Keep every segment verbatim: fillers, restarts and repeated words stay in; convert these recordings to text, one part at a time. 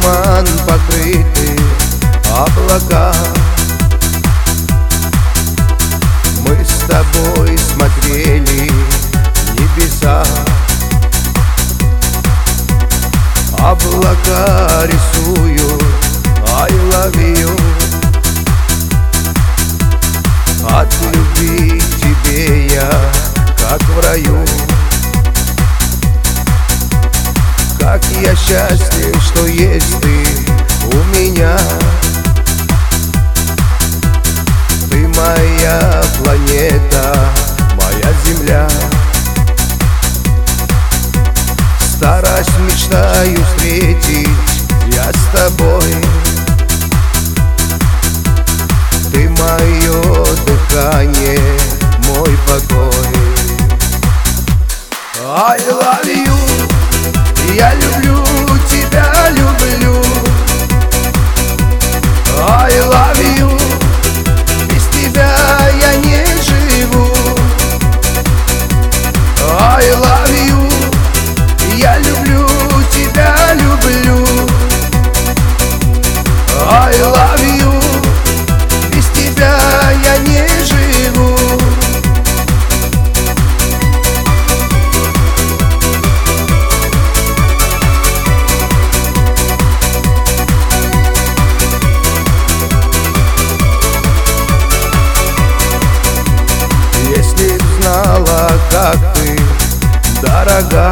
туман покрыты облака. Мы с тобой смотрели в небеса. Облака рисуют I love you. От любви к тебе я как в раю. Как я счастлив, что есть ты у меня. Ты моя планета, моя земля. Старость мечтаю встретить я с тобой. Ты мое дыхание, мой покой. I love you. Я люблю тебя, люблю. I love you. Без тебя я не живу. I love you. Я люблю тебя, люблю. I love you. Без тебя я не живу. Если б знала, как ты дорога,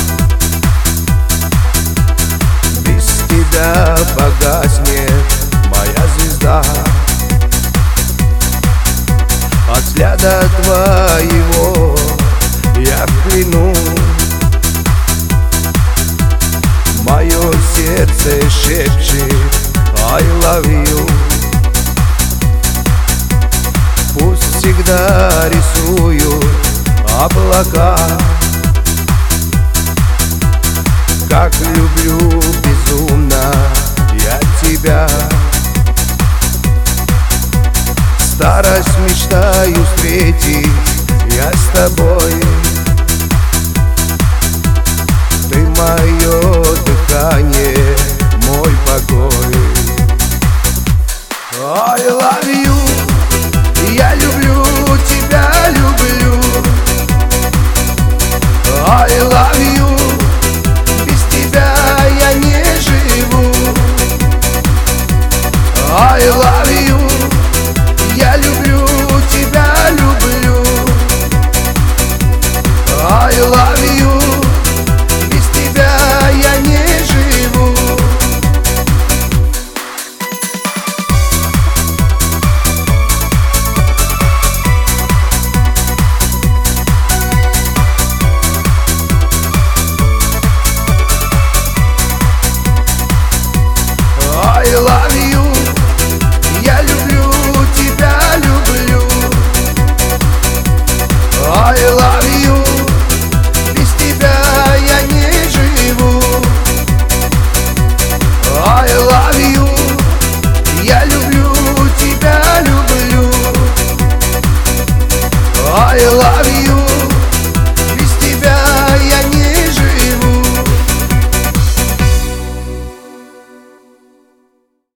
без тебя погаснет моя звезда. От взгляда твоего я в плену. Мое сердце шепчет I love you. Пусть всегда рисуют облака. Как люблю безумно я тебя. Старость мечтаю встретить я с тобой. Ты мое дыхание, мой покой. I love you. Я люблю тебя, люблю. I love you. Без тебя я не живу. I love you.